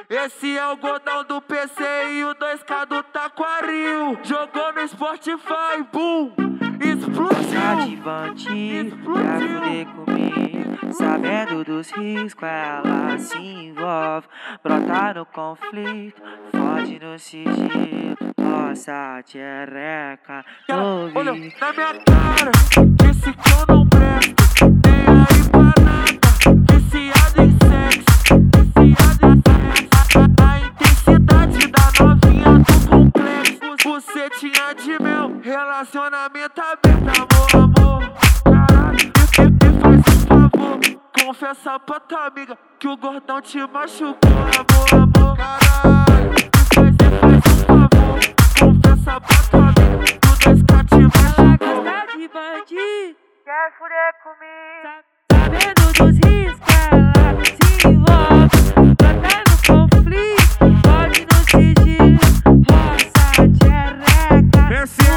Esse é o Gordão do PC e o 2K do Taquaril. Jogou no Spotify, boom, explodiu. Cativante, pra fuder comigo, sabendo dos riscos, ela se envolve. Brota no conflito, foge no sigilo. Nossa tchereca, Olha na minha cara, disse que eu não presto. Nem aí pra nada, viciado em sexo, viciado em sexo. A intensidade da novinha do complexo. Bucetinha de mel, relacionamento aberto. Amor, caralho, me faz um favor. Confessa pra tua amiga que o Gordão te machucou. Amor, caralho, me faz um favor. Confessa pra tua amiga que o 2K te machucou. Quer fuder comigo, sabendo dos riscos, ela se envolve. Brota no conflito, pode no sigilo. Roça tchereca,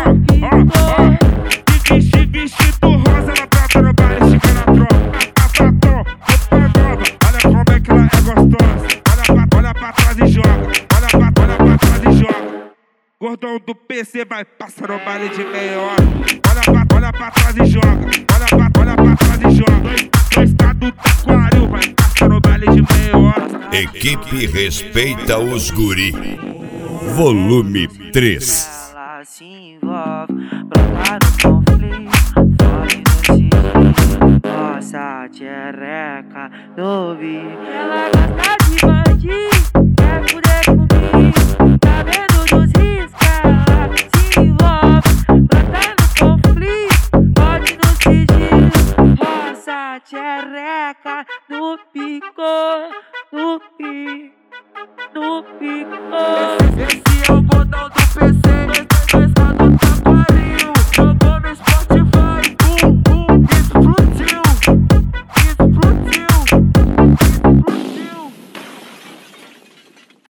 Vestido rosa, ela trata no baile, chega na tropa. Olha como é que ela é gostosa. Olha pra trás e joga. Olha pra trás e joga. Gordão do PC vai passar no baile de meia hora. Olha pra trás e joga. Olha pra trás e joga. 2K do Taquaril vai passar no baile de meia hora. Equipe Respeita os Guri, volume 3. ela se envolve. Brota no conflito, foge no sigilo. Nossa tchereca, ouvi. Ela gosta de bandido, quer fuder comigo. Sabendo dos riscos, ela se envolve. Brota no conflito, foge no sigilo. Nossa tchereca, no pico, no pico, no pico.